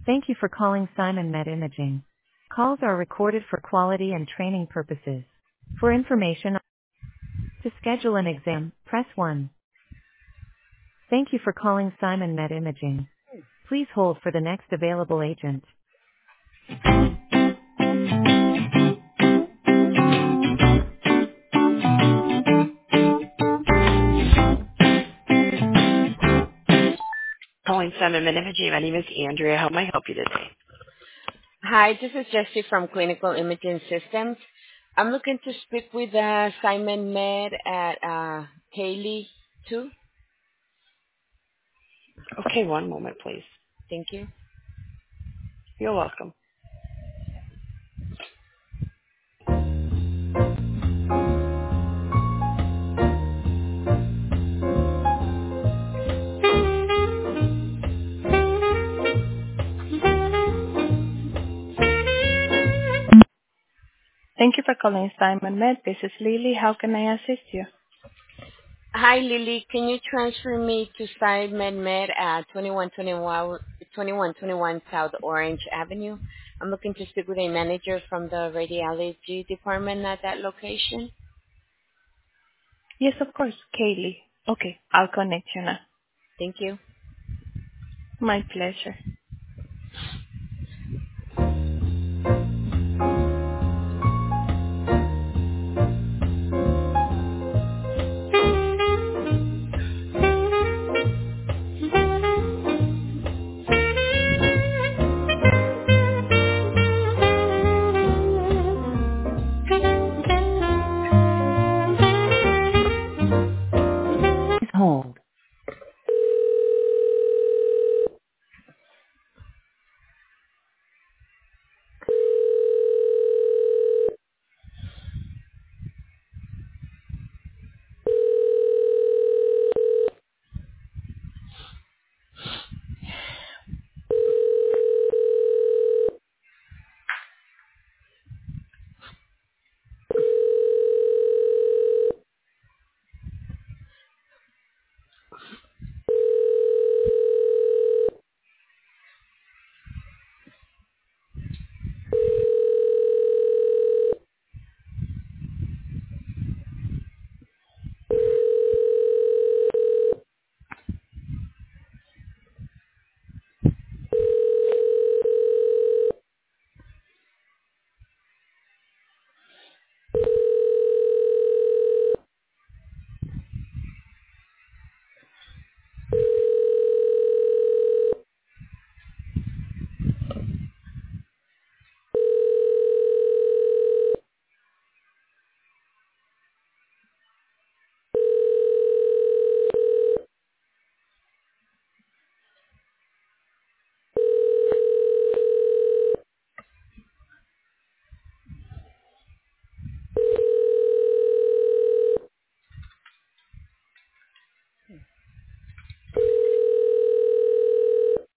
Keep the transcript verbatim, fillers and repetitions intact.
Thank you for calling Simon Med Imaging. Calls are recorded for quality and training purposes. For information to schedule an exam, press one. Thank you for calling Simon Med Imaging. Please hold for the next available agent. Calling Simon Med Imaging. My name is Andrea. How may I help you today? Hi, this is Jessie from Clinical Imaging Systems. I'm looking to speak with uh, Simon Med at uh, Haley two. Okay, one moment, please. Thank you. You're welcome. Thank you for calling Simon Med. This is Lily. How can I assist you? Hi, Lily. Can you transfer me to Simon Med at twenty-one twenty-one, twenty-one twenty-one South Orange Avenue? I'm looking to speak with a manager from the radiology department at that location. Yes, of course, Kaylee. Okay, I'll connect you now. Thank you. My pleasure. Please hold.